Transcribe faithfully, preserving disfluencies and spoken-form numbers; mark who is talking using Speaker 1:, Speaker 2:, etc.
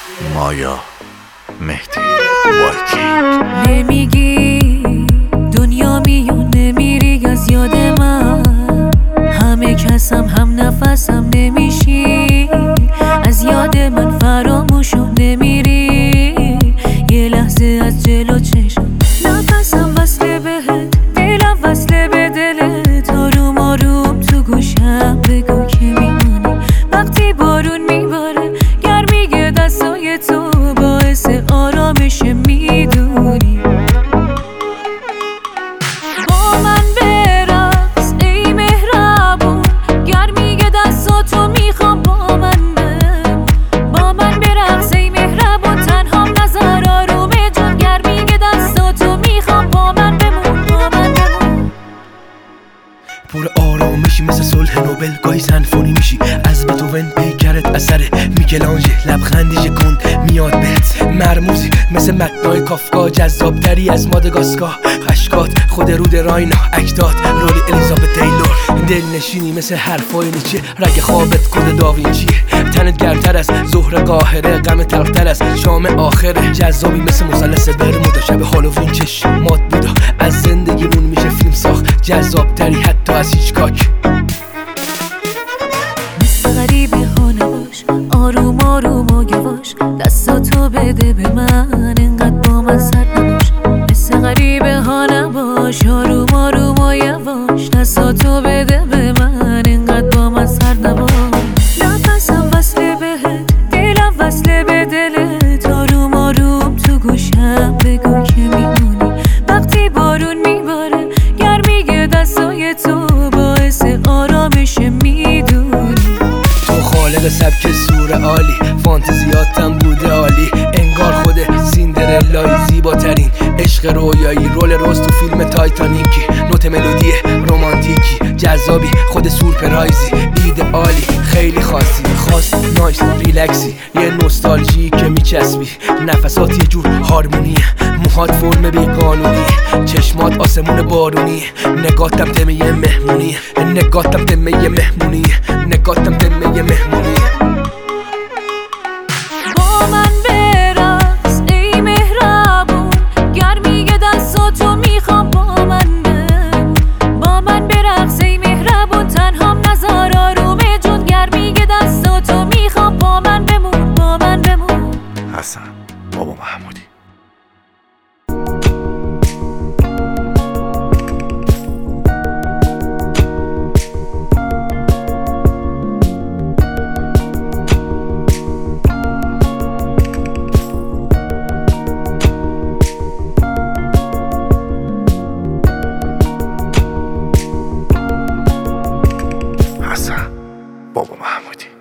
Speaker 1: مایا مهدی وایکی.
Speaker 2: نمیگی دنیا میونه میری از یاد من، همه کسم هم نفسم نمیشی، از یاد من فراموشم نمیری، یه لحظه از جلو چشم نفسم وصله بهت، دلم وصله به دلت، آروم آروم تو گوشم بگو که میمونی، وقتی بارون میباره گرمی دستای تو باعث آرامش میدونی. با من برقص ای مهربون، گرمی دستاتو میخوام با من بمون، با من برقص ای مهربون، تنهام نظر آرومه جون، گرمی دستاتو میخوام با من بمون، با من بمون.
Speaker 3: پر آرامشی مثل صلح نوبل، گاهی سنفونی میشی از بتوون، پیکرت اثر میکلانژه، لبخندی کن میاد بهت، مرموزی مثل متنای کافکا، جذابتری از مادگاسکار، اشکات خود رود راینا، اکتات رولی الیزابت تیلور، دلنشینی مثل حرفای نیچه، رگ خوابت کد داوینچیه، تنت گرمتر از ظهر قاهره، غم تلختر از شام آخره، جذابی مثل مثلث برمودا، شب هالووین چشمات بودا، از زندگیمون میشه فیلم ساخت، جذابتری حتی از هیچکاک.
Speaker 2: مثل غریبه ها نباش، آروم آروم و یواش، دستاتو بده به من، انقدر با من سر نباش. مثل غریبه ها نباش، آروم آروم و یواش، دستاتو بده به من، انقدر با من سر نباش. نفسم وصله بهت، دلم وصله به دلت، آروم آروم تو گوشم بگو که میمونی، وقتی بارون میباره گرمی دستای تو باعث آرامش میدونی.
Speaker 3: خالق سبک سور عالی، فانتزیاتم بوده عالی، انگار خود سیندرلای زیباترین عشق رویایی، رول روز تو فیلم تایتانیکی، نوت ملودی رومانتیکی، جذابی خود سورپرایزی، ایدئالی خیلی خاصی، خاص نایس ریلکسی، یه نوستالژی که میچسبی، نفسات یه جور هارمونی، موهات فرم بیقانونی، چشمات آسمون بارونی، نگاتم تمه مهمونی، نگاتم تمه مهمونی، نگاتم تمه مهمونی.
Speaker 2: با من برقص ای مهربون، گرمی دستاتو میخوام با من بمون، با من برقص ای مهربون، تنهام نظر آرومه جون، گرمی دستاتو میخوام با من بمون، با من بمون.
Speaker 1: حسن بابا محمودی. حسن بابا محمودی.